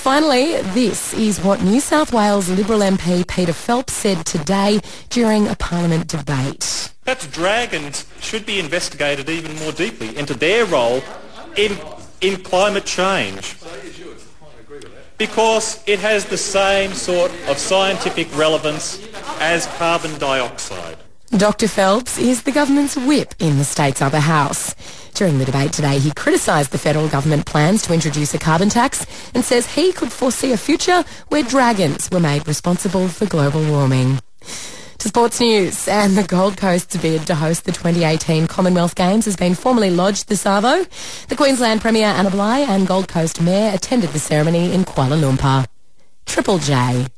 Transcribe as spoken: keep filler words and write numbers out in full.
finally, this is what New South Wales Liberal M P Peter Phelps said today during a Parliament debate. Perhaps dragons should be investigated even more deeply into their role in, in climate change, because it has the same sort of scientific relevance as carbon dioxide. Doctor Phelps is the government's whip in the state's upper house. During the debate today, he criticised the federal government plans to introduce a carbon tax and says he could foresee a future where dragons were made responsible for global warming. To sports news, and the Gold Coast's bid to host the twenty eighteen Commonwealth Games has been formally lodged this arvo. The Queensland Premier Anna Bligh and Gold Coast Mayor attended the ceremony in Kuala Lumpur. Triple J.